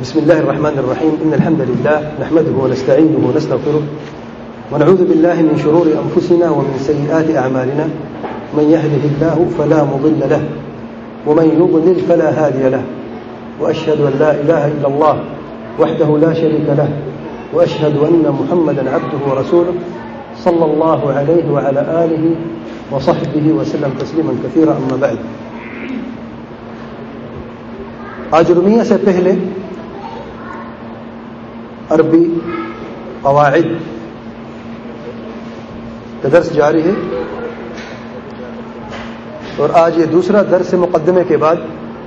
بسم الله الرحمن الرحيم. إن الحمد لله نحمده ونستعينه ونستغفره ونعوذ بالله من شرور أنفسنا ومن سيئات أعمالنا. من يهده الله فلا مضل له ومن يضلل فلا هادي له. وأشهد أن لا إله إلا الله وحده لا شريك له وأشهد أن محمدا عبده ورسوله صلى الله عليه وعلى آله وصحبه وسلم تسليما كثيرا. أما بعد. آج رمیہ سے پہلے عربی قواعد کا درس جاری ہے اور آج یہ دوسرا درس مقدمے کے بعد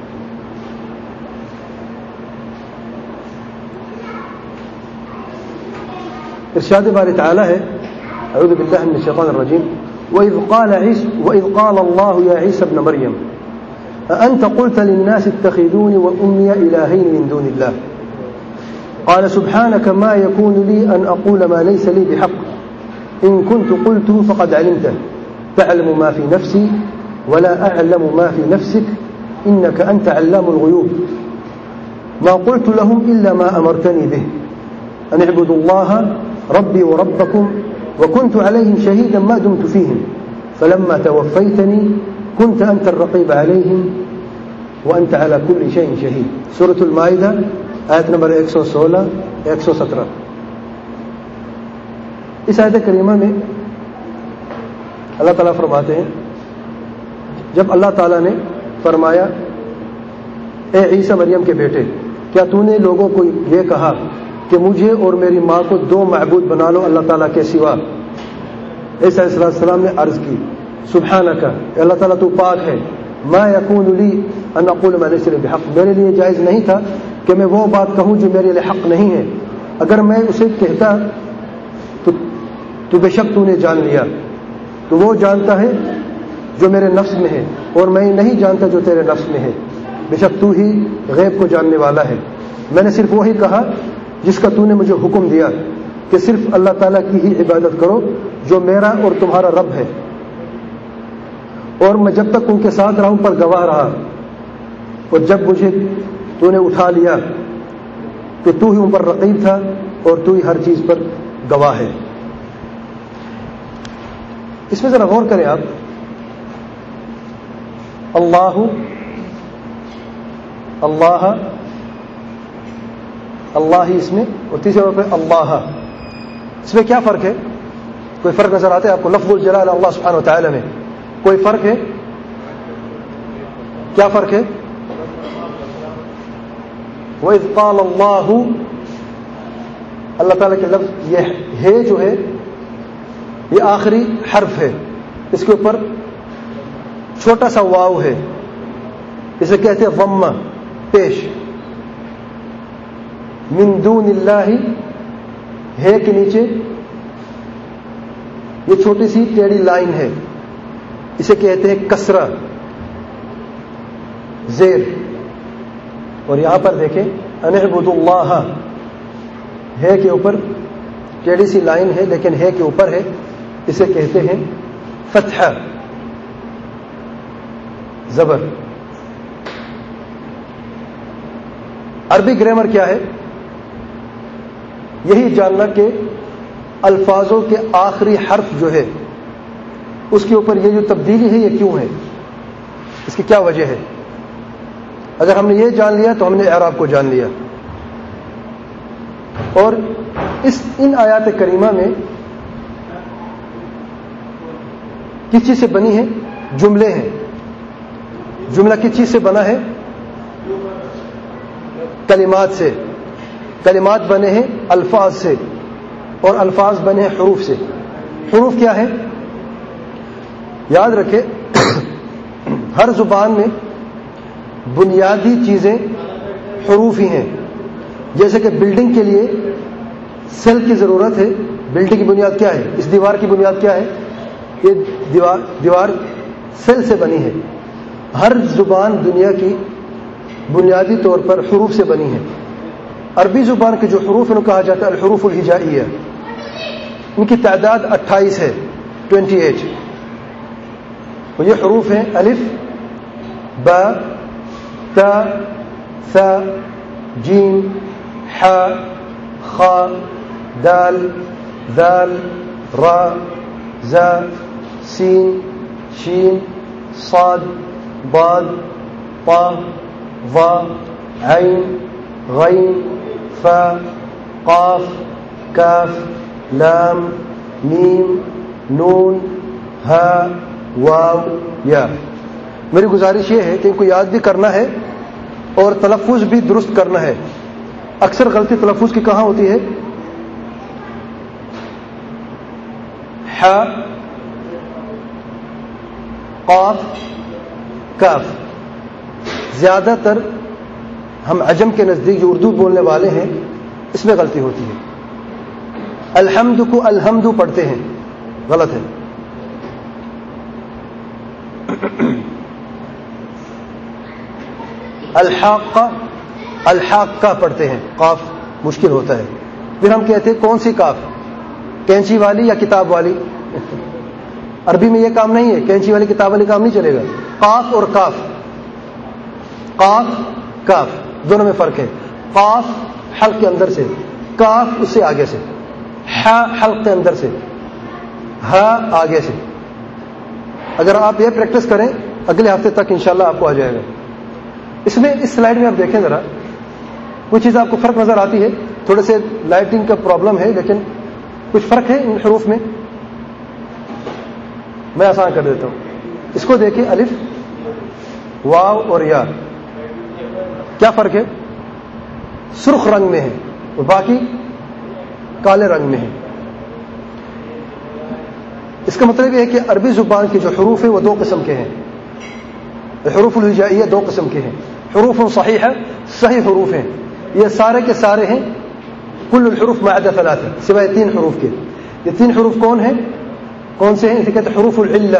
ارشاد باری تعالی ہے. اعوذ باللہ من الشیطان الرجیم. وَإِذْ قَالَ اللَّهُ يَا عِيسَى ابْنَ مَرْيَمَ أَأَنْتَ قُلْتَ لِلنَّاسِ اتَّخِذُونِي وَأُمِّيَ إِلَٰهَيْنِ مِن دُونِ اللَّهِ قال سبحانك ما يكون لي أن أقول ما ليس لي بحق إن كنت قلته فقد علمته تعلم ما في نفسي ولا أعلم ما في نفسك إنك أنت علام الغيوب ما قلت لهم إلا ما أمرتني به أن اعبدوا الله ربي وربكم وكنت عليهم شهيدا ما دمت فيهم فلما توفيتني كنت أنت الرقيب عليهم وأنت على كل شيء شهيد. سورة المائدہ آیت نمبر 116-117. اس آیت کریمہ میں اللہ تعالیٰ فرماتے ہیں، جب اللہ تعالیٰ نے فرمایا اے عیسیٰ مریم کے بیٹے، کیا تو نے لوگوں کو یہ کہا کہ مجھے اور میری ماں کو دو معبود بنا لو اللہ تعالیٰ کے سوا؟ عیسیٰ علیہ السلام نے عرض کی سبحانک، اللہ تعالیٰ تو پاک ہے، ما یکون لی ان اقول ما لیس لی بحق، میرے لیے جائز نہیں تھا کہ میں وہ بات کہوں جو میرے لیے حق نہیں ہے. اگر میں اسے کہتا تو بے شک تو نے جان لیا، تو وہ جانتا ہے جو میرے نفس میں ہے اور میں نہیں جانتا جو تیرے نفس میں ہے، بے شک تو ہی غیب کو جاننے والا ہے. میں نے صرف وہی کہا جس کا تو نے مجھے حکم دیا کہ صرف اللہ تعالیٰ کی ہی عبادت کرو جو میرا اور تمہارا رب ہے، اور میں جب تک ان کے ساتھ رہا ہوں پر گواہ رہا، اور جب مجھے تو نے اٹھا لیا تو تو ہی ان پر رقیب تھا اور تو ہی ہر چیز پر گواہ ہے. اس میں ذرا غور کریں آپ. اللہ اللہ اللہ ہی اس میں، اور تیسرے طور پہ اللہ، اس میں کیا فرق ہے؟ کوئی فرق نظر آتا ہے آپ کو؟ لفظ الجلال اللہ سبحانہ وتعالی میں کوئی فرق ہے؟ کیا فرق ہے؟ وَإِذْ قَالَ اللَّهُ، اللہ تعالیٰ کے لفظ یہ ہے جو ہے یہ آخری حرف ہے، اس کے اوپر چھوٹا سا واو ہے، اسے کہتے ہیں ضمہ پیش. من دون اللہ ہے کے نیچے یہ چھوٹی سی ٹیڑھی لائن ہے، اسے کہتے ہیں کسرہ زیر. اور یہاں پر دیکھیں ان اعبدوا اللہ، ہے کے اوپر ٹیڑھی سی لائن ہے لیکن ہے کے اوپر ہے، اسے کہتے ہیں فتحہ زبر. عربی گرامر کیا ہے؟ یہی جاننا کہ الفاظوں کے آخری حرف جو ہے اس کے اوپر یہ جو تبدیلی ہے یہ کیوں ہے، اس کی کیا وجہ ہے. اگر ہم نے یہ جان لیا تو ہم نے اعراب کو جان لیا. اور ان آیات کریمہ میں کس چیز سے بنی ہے؟ جملے ہیں. جملہ کس چیز سے بنا ہے؟ کلمات سے. کلمات بنے ہیں الفاظ سے اور الفاظ بنے ہیں حروف سے. حروف کیا ہے؟ یاد رکھیں ہر زبان میں بنیادی چیزیں حروف ہی ہیں. جیسے کہ بلڈنگ کے لیے سیل کی ضرورت ہے. بلڈنگ کی بنیاد کیا ہے؟ اس دیوار کی بنیاد کیا ہے؟ یہ دیوار سیل سے بنی ہے. ہر زبان دنیا کی بنیادی طور پر حروف سے بنی ہے. عربی زبان کے جو حروف ہیں کہا جاتا ہے الحروف الہجائیہ. ان کی تعداد 28 ہے، 28. یہ حروف ہیں الف، با، تا، ثا، جیم، ح خ دال ذال را زا سین شین صاد ضاد طا ظا عین غین فا قاف کاف لام میم نون ہا واو یا. میری گزارش یہ ہے کہ ان کو یاد بھی کرنا ہے اور تلفظ بھی درست کرنا ہے. اکثر غلطی تلفظ کی کہاں ہوتی ہے؟ ح قاف کاف. زیادہ تر ہم عجم کے نزدیک جو اردو بولنے والے ہیں اس میں غلطی ہوتی ہے. الحمد کو الحمد پڑھتے ہیں، غلط ہے. الحاق الحاقہ پڑھتے ہیں، قاف مشکل ہوتا ہے. پھر ہم کہتے ہیں کون سی کاف، کینچی والی یا کتاب والی؟ عربی میں یہ کام نہیں ہے، کینچی والی کتاب والی کام نہیں چلے گا. قاف اور کاف، قاف کاف دونوں میں فرق ہے. قاف حلق کے اندر سے، کاف اس سے آگے سے. ح حلق کے اندر سے، ہا آگے سے. اگر آپ یہ پریکٹس کریں اگلے ہفتے تک انشاءاللہ آپ کو آ جائے گا. اس میں اس سلائیڈ میں آپ دیکھیں ذرا، کچھ چیز آپ کو فرق نظر آتی ہے. تھوڑے سے لائٹنگ کا پرابلم ہے لیکن کچھ فرق ہے ان حروف میں. میں آسان کر دیتا ہوں. اس کو دیکھیں، الف واو اور یا، کیا فرق ہے؟ سرخ رنگ میں ہے اور باقی کالے رنگ میں ہے. اس کا مطلب یہ ہے کہ عربی زبان کے جو حروف ہیں وہ دو قسم کے ہیں. حروف الہجائیہ دو قسم کے ہیں. حروف صحیح ہے، صحیح حروف ہیں، یہ سارے کے سارے ہیں. کل الحروف ما عدا ثلاثہ، سوائے تین حروف کے. یہ تین حروف کون ہیں؟ کون سے ہیں؟ اسے کہتے ہیں حروف العلہ.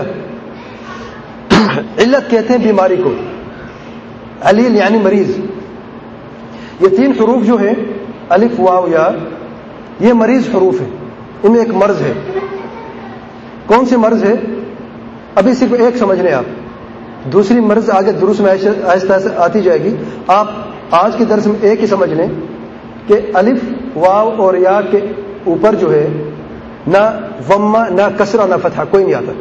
علت کہتے ہیں بیماری کو، علیل یعنی مریض. یہ تین حروف جو ہیں الف واو یا، یہ مریض حروف ہیں. ان میں ایک مرض ہے. کون سی مرض ہے؟ ابھی صرف ایک سمجھ لیں آپ، دوسری مرض آگے دروس میں آہستہ آہستہ آتی جائے گی. آپ آج کے درس میں ایک ہی سمجھ لیں کہ الف واو اور یا کے اوپر جو ہے نہ ضمہ نہ کسرہ نہ فتحہ کوئی نہیں آتا،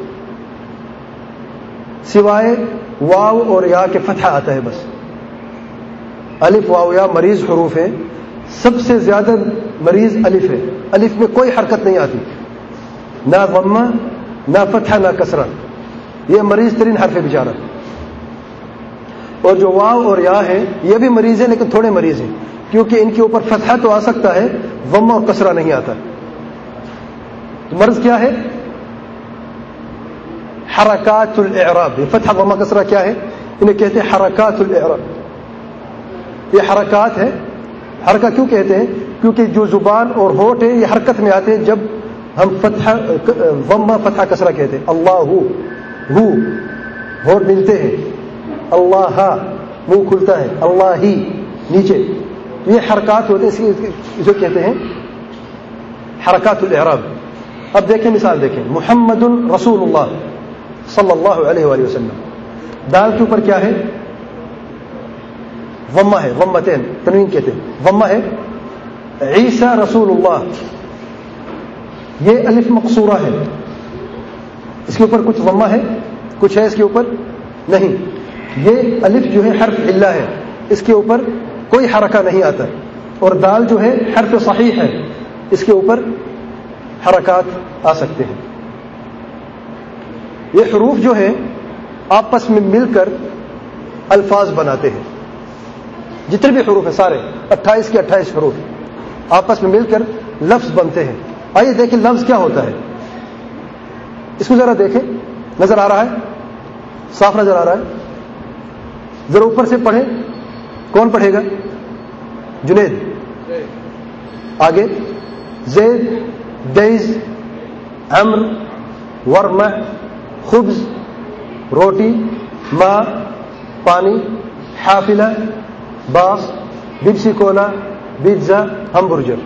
سوائے واو اور یا کے فتحہ آتا ہے بس. الف واو یا مریض حروف ہیں. سب سے زیادہ مریض الف ہے. الف میں کوئی حرکت نہیں آتی، نہ ضمہ نہ فتحہ نہ کسرہ. یہ مریض ترین حرف ہے بیچارہ. اور جو واو اور یا ہے یہ بھی مریض ہے لیکن تھوڑے مریض ہیں، کیونکہ ان کے اوپر فتحہ تو آ سکتا ہے، ضمہ اور کسرہ نہیں آتا. تو مرض کیا ہے؟ حرکات الاعراب. یہ فتحہ ضمہ کسرہ کیا ہے؟ انہیں کہتے ہیں حرکات الاعراب. یہ حرکات ہے. حرکت کیوں کہتے ہیں؟ کیونکہ جو زبان اور ہونٹ ہے یہ حرکت میں آتے ہیں جب ہم فتحہ ضمہ فتحہ کسرہ کہتے ہیں. اللہ ہو ہونٹ ملتے ہیں، اللہ منہ کھلتا ہے، اللہ ہی نیچے. یہ حرکات ہوتے ہیں، اسے کہتے ہیں حرکات الاعراب. اب دیکھیں مثال دیکھیں، محمد رسول اللہ صلی اللہ علیہ وآلہ وسلم. دال کے اوپر کیا ہے؟ ضمہ ہے، ضمتین تنوین کہتے ہیں، ضمہ ہے. عیسیٰ رسول اللہ، یہ الف مقصورہ ہے، اس کے اوپر کچھ ضمہ ہے، کچھ ہے اس کے اوپر نہیں. یہ الف جو ہے حرف علہ ہے، اس کے اوپر کوئی حرکہ نہیں آتا. اور دال جو ہے حرف صحیح ہے، اس کے اوپر حرکات آ سکتے ہیں. یہ حروف جو ہے آپس میں مل کر الفاظ بناتے ہیں. جتنے بھی حروف ہیں سارے 28 کے 28 حروف آپس میں مل کر لفظ بنتے ہیں. آئیے دیکھیں لفظ کیا ہوتا ہے. اس کو ذرا دیکھیں، نظر آ رہا ہے؟ صاف نظر آ رہا ہے؟ ذرا اوپر سے پڑھیں. کون پڑھے گا؟ جنید. آگے زید، دیز، عمر، ورمہ، خبز روٹی، ماء پانی، حافلہ باص، بپسی کولا، پیزا، ہمبرجر.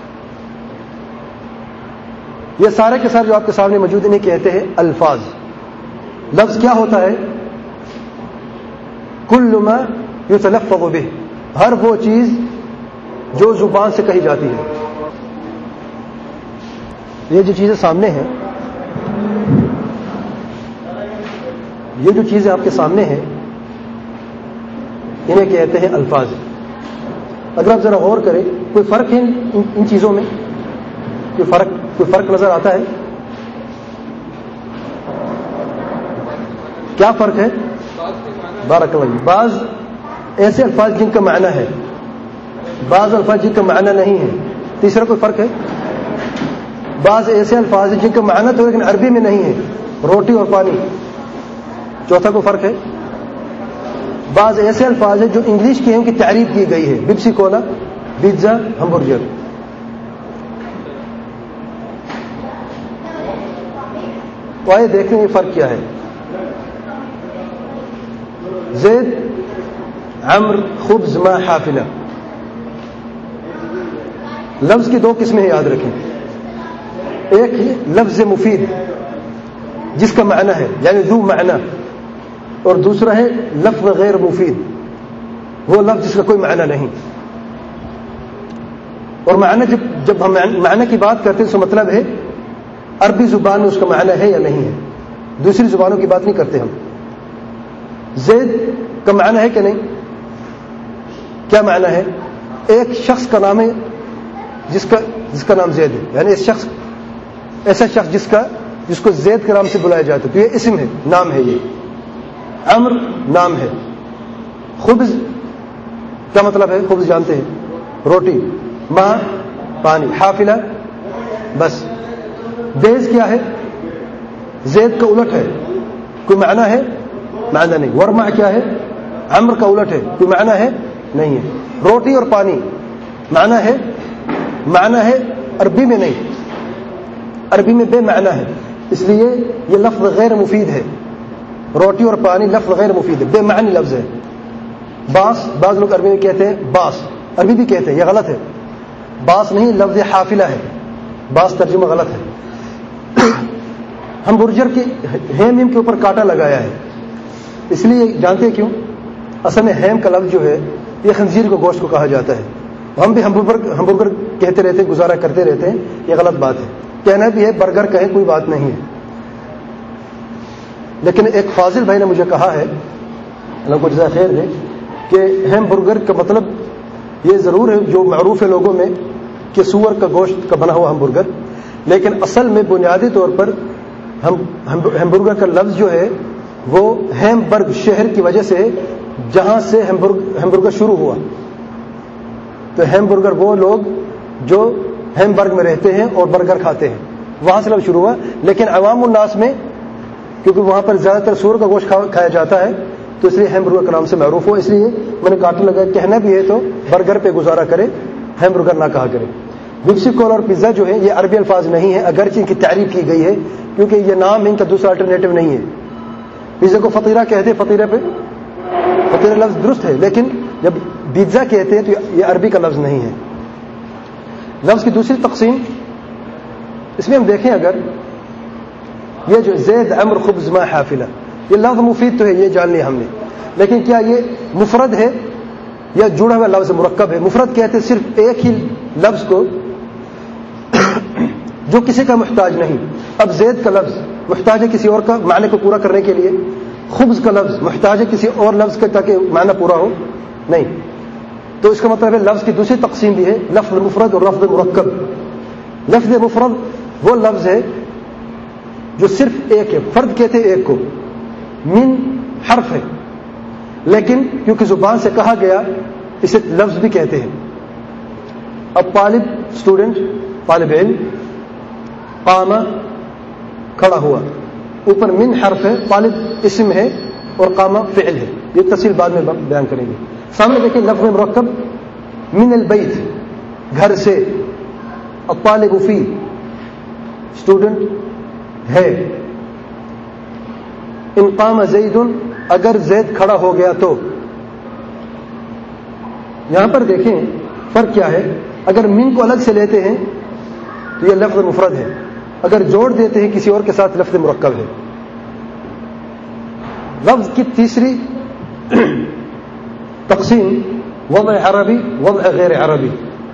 یہ سارے کے سارے جو آپ کے سامنے موجود انہیں کہتے ہیں الفاظ. لفظ کیا ہوتا ہے؟ کل ما یتلفظ به، ہر وہ چیز جو زبان سے کہی جاتی ہے. یہ جو چیزیں سامنے ہیں، یہ جو چیزیں آپ کے سامنے ہیں، انہیں کہتے ہیں الفاظ. اگر آپ ذرا غور کریں، کوئی فرق ہے ان چیزوں میں؟ کوئی فرق نظر آتا ہے؟ کیا فرق ہے؟ بارک اللہ. بعض ایسے الفاظ جن کا معنی ہے، بعض الفاظ جن کا معنی نہیں ہے. تیسرا کوئی فرق ہے؟ بعض ایسے الفاظ ہیں جن کا معنی تو لیکن عربی میں نہیں ہے، روٹی اور پانی. چوتھا کوئی فرق ہے؟ بعض ایسے الفاظ ہیں جو انگلش کے ہیں، ان کی تعریف کی گئی ہے، پیپسی کولا، پیزا، ہمبرگر. تو آئے دیکھیں یہ فرق کیا ہے. زید، عمر، خبز، ما، حافلہ. لفظ کی دو قسمیں یاد رکھیں. ایک ہے لفظ مفید جس کا معنی ہے، یعنی ذو معنی، اور دوسرا ہے لفظ غیر مفید، وہ لفظ جس کا کوئی معنی نہیں. اور معنی جب ہم معنی کی بات کرتے ہیں تو مطلب ہے عربی زبان میں اس کا معنی ہے یا نہیں ہے، دوسری زبانوں کی بات نہیں کرتے ہم. زید کا معنی ہے کہ نہیں؟ کیا معنی ہے؟ ایک شخص کا نام ہے جس کا نام زید ہے، یعنی ایسا شخص جس کو زید کے نام سے بلایا جاتا ہے، تو یہ اسم ہے، نام ہے. یہ عمر نام ہے. خبز کیا مطلب ہے؟ خبز جانتے ہیں، روٹی. ماء پانی. حافلہ بس. بیز کیا ہے؟ زید کا الٹ ہے، کوئی معنی ہے؟ معنی نہیں. ورما کیا ہے؟ عمر کا الٹ ہے، کوئی معنی ہے؟ نہیں ہے. روٹی اور پانی معنی ہے؟ معنی ہے عربی میں نہیں، عربی میں بے معنی ہے، اس لیے یہ لفظ غیر مفید ہے. روٹی اور پانی لفظ غیر مفید ہے، بے معنی لفظ ہے. باس، بعض لوگ عربی میں کہتے ہیں باس، عربی بھی کہتے ہیں، یہ غلط ہے. باس نہیں، لفظ حافلہ ہے، باس ترجمہ غلط ہے. ہم برجر کی ہیم کے اوپر کانٹا لگایا ہے، اس لیے جانتے ہیں کیوں؟ اصل میں ہیم کا لفظ جو ہے یہ خنزیر کو گوشت کو کہا جاتا ہے. ہم بھی ہمبرگر کہتے رہتے ہیں، گزارا کرتے رہتے ہیں، یہ غلط بات ہے. کہنا بھی ہے برگر کہیں، کوئی بات نہیں ہے. لیکن ایک فاضل بھائی نے مجھے کہا ہے، اللہ کو جزائے خیر دے، کہ ہیم برگر کا مطلب یہ ضرور ہے جو معروف ہے لوگوں میں کہ سور کا گوشت کا بنا ہوا ہم برگر، لیکن اصل میں بنیادی طور پر ہم برگر کا لفظ جو ہے وہ ہیم برگ شہر کی وجہ سے جہاں سے ہم برگر شروع ہوا. تو ہیم برگر وہ لوگ جو ہیم برگ میں رہتے ہیں اور برگر کھاتے ہیں، وہاں سے لفظ شروع ہوا. لیکن عوام الناس میں کیونکہ وہاں پر زیادہ تر سور کا گوشت کھایا جاتا ہے تو اس لیے ہیم برگر کے نام سے معروف ہو. اس لیے میں نے کانٹا لگایا، کہنا بھی ہے تو برگر پہ گزارا کرے، ہیم برگر نہ کہا کرے. پیپسی کولا اور پیزا جو ہے یہ عربی الفاظ نہیں ہے، اگرچہ ان کی تعریف کی گئی ہے کیونکہ یہ نام ان کا دوسرا الٹرنیٹو نہیں ہے. پیزا کو فطیرہ کہتے ہیں، فطیرہ لفظ درست ہے، لیکن جب پیزا کہتے ہیں تو یہ عربی کا لفظ نہیں ہے. لفظ کی دوسری تقسیم اس میں ہم دیکھیں، اگر یہ جو زید، عمر، خبز، ما، حافلہ، یہ لفظ مفید تو ہے، یہ جان لیا ہم نے، لیکن کیا یہ مفرد ہے یا جڑا ہوا لفظ مرکب ہے؟ مفرد کہتے ہیں صرف ایک ہی لفظ کو جو کسی کا محتاج نہیں. اب زید کا لفظ محتاج ہے کسی اور کا معنی کو پورا کرنے کے لیے، خبز کا لفظ محتاج ہے کسی اور لفظ کا تاکہ معنی پورا ہو نہیں. تو اس کا مطلب ہے لفظ کی دوسری تقسیم بھی ہے، لفظ مفرد اور لفظ مرکب. لفظ مفرد وہ لفظ ہے جو صرف ایک ہے، فرد کہتے ہیں ایک کو، من حرف ہے، لیکن کیونکہ زبان سے کہا گیا اسے لفظ بھی کہتے ہیں. اب طالب، اسٹوڈنٹ، طالب علم، قام کھڑا ہوا، اوپر من حرف ہے، طالب اسم ہے اور قام فعل ہے. یہ تفصیل بعد میں بیان کریں گے. سامنے دیکھیں لفظ مرکب، من البیت، گھر سے، الطالب فی، اسٹوڈنٹ ہے. ان قام زید، اگر زید کھڑا ہو گیا تو. یہاں پر دیکھیں فرق کیا ہے. اگر من کو الگ سے لیتے ہیں تو یہ لفظ مفرد ہے، اگر جوڑ دیتے ہیں کسی اور کے ساتھ لفظ مرکب ہے. لفظ کی تیسری تقسیم وضع عربی، وضع غیر عربی.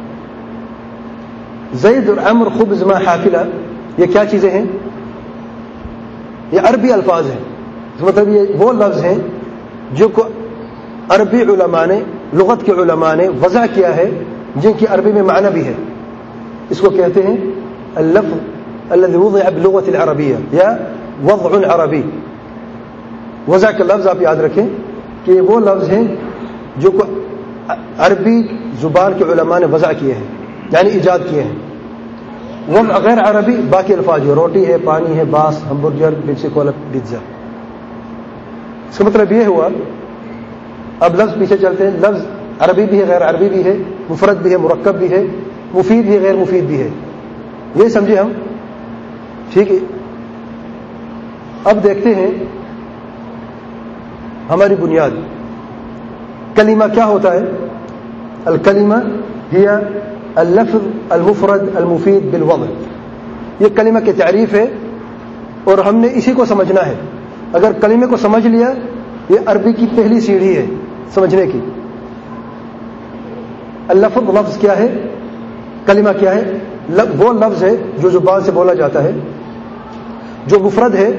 زید اور عمر خبز ما حافلہ، یہ کیا چیزیں ہیں؟ یہ عربی الفاظ ہیں، مطلب یہ وہ لفظ ہیں جو کو عربی علماء نے، لغت کے علماء نے وضع کیا ہے، جن کی عربی میں معنی بھی ہے. اس کو کہتے ہیں اللفظ الذي وضع باللغة العربية یا وضع عربی. وضع کا لفظ آپ یاد رکھیں کہ یہ وہ لفظ ہیں جو کو عربی زبان کے علماء نے وضع کیے ہیں، یعنی ایجاد کیے ہیں. وضع غیر عربی باقی الفاظ، روٹی ہے، پانی ہے، باس، ہمبرگر، پیپسی کولا، پیزا. اس کا مطلب یہ ہوا، اب لفظ پیچھے چلتے ہیں. لفظ عربی بھی ہے، غیر عربی بھی ہے، مفرد بھی ہے، مرکب بھی ہے، مفید بھی ہے، غیر مفید بھی ہے. یہ سمجھے ہم؟ ٹھیک ہے. اب دیکھتے ہیں ہماری بنیاد کلمہ کیا ہوتا ہے. الکلمہ ہی اللفظ المفرد المفید بالوضع. یہ کلمہ کی تعریف ہے اور ہم نے اسی کو سمجھنا ہے. اگر کلمے کو سمجھ لیا، یہ عربی کی پہلی سیڑھی ہے سمجھنے کی. اللفظ لفظ کیا ہے، کلمہ کیا ہے؟ وہ لفظ ہے جو زبان سے بولا جاتا ہے، جو مفرد ہے،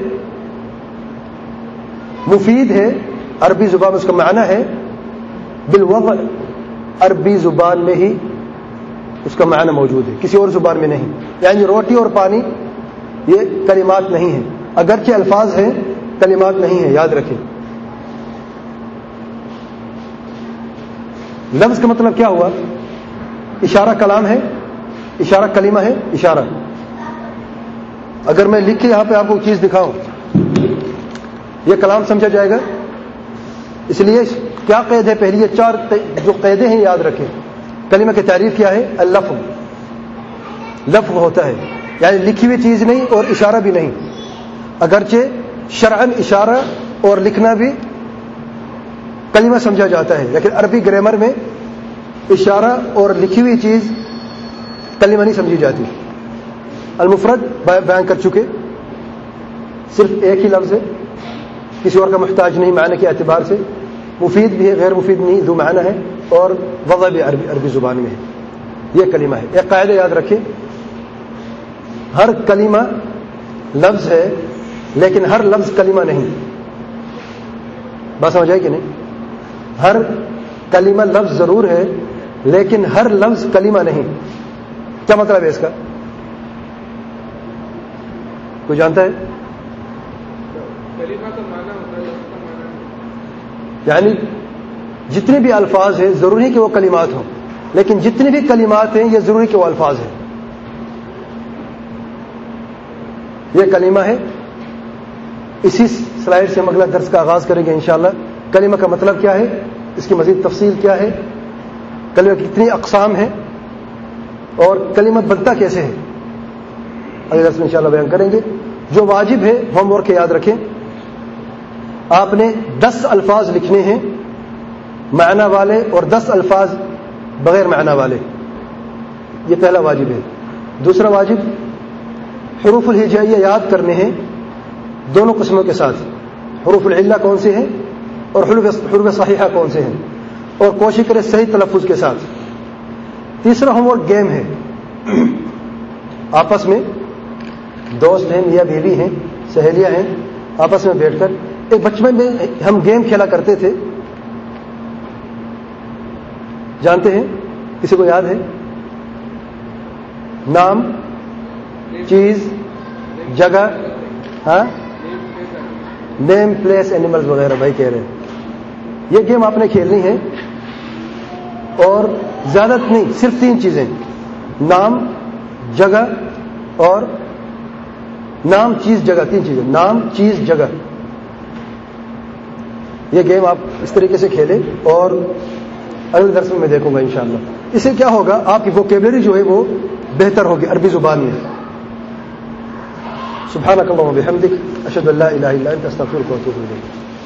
مفید ہے، عربی زبان میں اس کا معنی ہے، بالوضع عربی زبان میں ہی اس کا معنی موجود ہے، کسی اور زبان میں نہیں. یعنی روٹی اور پانی یہ کلمات نہیں ہیں، اگرچہ الفاظ ہیں، کلمات نہیں ہیں. یاد رکھیں. لفظ کا مطلب کیا ہوا؟ اشارہ کلام ہے، اشارہ کلمہ ہے. اشارہ اگر میں لکھ کے یہاں پہ آپ کو چیز دکھاؤں، یہ کلام سمجھا جائے گا. اس لیے کیا قید ہے؟ پہلی یہ 4 جو قیدیں ہیں یاد رکھیں. کلمہ کی تعریف کیا ہے؟ اللفظ. لفظ ہوتا ہے یعنی لکھی ہوئی چیز نہیں اور اشارہ بھی نہیں. اگرچہ شرعاً اشارہ اور لکھنا بھی کلمہ سمجھا جاتا ہے، لیکن عربی گرامر میں اشارہ اور لکھی ہوئی چیز کلمہ نہیں سمجھی جاتی. المفرد بیان کر چکے، صرف ایک ہی لفظ ہے، کسی اور کا محتاج نہیں معنی کے اعتبار سے. مفید بھی ہے، غیر مفید نہیں، دو معنی ہے، اور وضع بھی عربی زبان میں ہے. یہ کلمہ ہے. ایک قاعدہ یاد رکھیں، ہر کلمہ لفظ ہے لیکن ہر لفظ کلمہ نہیں. بات سمجھ آئی کہ نہیں؟ ہر کلمہ لفظ ضرور ہے لیکن ہر لفظ کلمہ نہیں. کیا مطلب ہے اس کا؟ کوئی جانتا ہے؟ کلمہ کا معنی ہوتا ہے، لفظ کا معنی نہیں. یعنی جتنے بھی الفاظ ہیں ضروری کہ وہ کلمات ہوں، لیکن جتنے بھی کلمات ہیں یہ ضروری کہ وہ الفاظ ہیں. یہ کلمہ ہے. اسی سلائیڈ سے ہم اگلا درس کا آغاز کریں گے انشاءاللہ. کلمہ کا مطلب کیا ہے، اس کی مزید تفصیل کیا ہے، کلمہ کی کتنی اقسام ہیں، اور کلمہ بنتا کیسے ہے، اگلے درس میں انشاءاللہ بیان کریں گے. جو واجب ہے ہوم ورک یاد رکھیں. آپ نے 10 الفاظ لکھنے ہیں معنی والے اور 10 الفاظ بغیر معنی والے. یہ پہلا واجب ہے. دوسرا واجب حروف الہجائیہ یاد کرنے ہیں دونوں قسموں کے ساتھ. حروف العلہ کون سے ہیں اور حروف صحیحہ کون سے ہیں، اور کوشش کریں صحیح تلفظ کے ساتھ. تیسرا ہوم ورک گیم ہے. آپس میں دوست ہیں، میاں بیوی ہیں، سہیلیاں ہیں، آپس میں بیٹھ کر ایک بچپن میں ہم گیم کھیلا کرتے تھے. جانتے ہیں؟ کسی کو یاد ہے؟ نام، چیز، جگہ، ہاں، نیم، پلیس، اینیملز وغیرہ. بھائی کہہ رہے ہیں یہ گیم آپ نے کھیلنی ہے، اور زیادہ نہیں، صرف 3 چیزیں: نام، جگہ اور نام، چیز، جگہ. 3 چیزیں: نام، چیز، جگہ. یہ گیم آپ اس طریقے سے کھیلیں اور اگلے درس میں دیکھوں گا انشاءاللہ. اس سے کیا ہوگا، آپ کی ووکیبلری جو ہے وہ بہتر ہوگی عربی زبان میں. سبحانک اللہم و بحمدک، اشہد ان لا الہ الا انت، استغفرک و اتوب الیک.